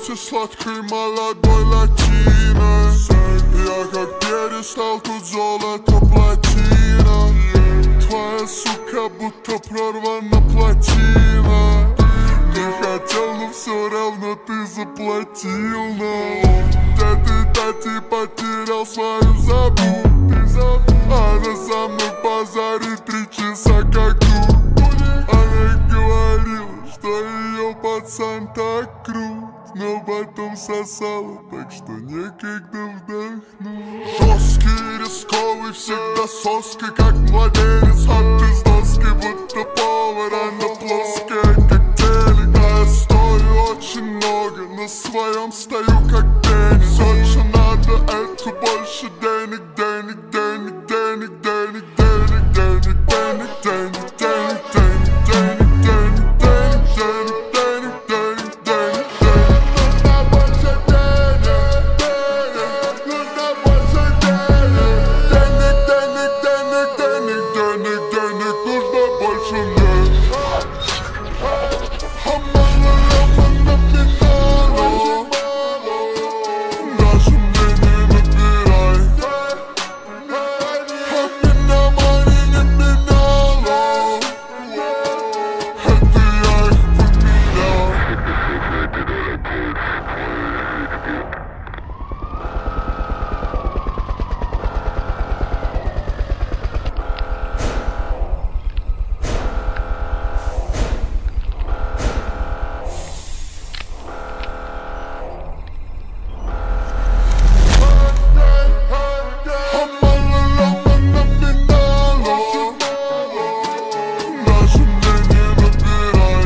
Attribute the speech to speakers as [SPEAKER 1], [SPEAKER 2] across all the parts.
[SPEAKER 1] Будьте сладкой молодой латиной. Я как перестал, тут золото плотина. Твоя сука будто прорвана плотина. Не хотел, но все равно ты заплатил нам. Ты потерял свою забудь. Она за мной базарит 3 часа как тут. Она говорила, что ее пацан так крут, но потом сосала, так что некогда вдохнуть. Жесткий, рисковый, всегда соской, как младенец. А ты с доски, будто повар, она плоская, как телек. А я стою очень много, на своем стою как теннис. Все, что надо, это больше денег, денег, денег, денег, денег, денег, денег, денег, денег, денег, денег, денег, денег, денег, денег, денег, денег, денег. Нужно больше денег, денег, нужно больше денег. Денег, денег, денег, денег, денег, денег, нужно больше денег. Даже мне не набирай. Меня money не меняла. Это я их поменял. Даже мне не набирай.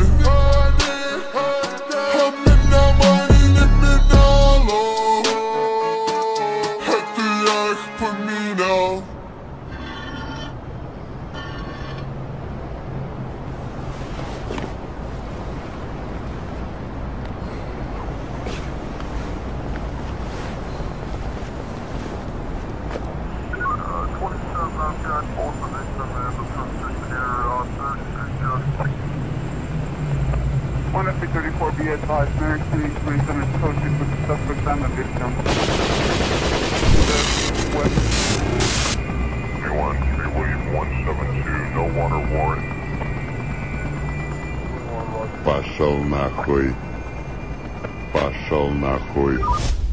[SPEAKER 1] Меня money не меняла. Это я их поменял.
[SPEAKER 2] One F34, be advised, Merrick City Police and associates with the suspect and the victim.
[SPEAKER 3] Anyone, Street William 172, no water warrant.
[SPEAKER 1] Пошел нахуй. Пошел нахуй.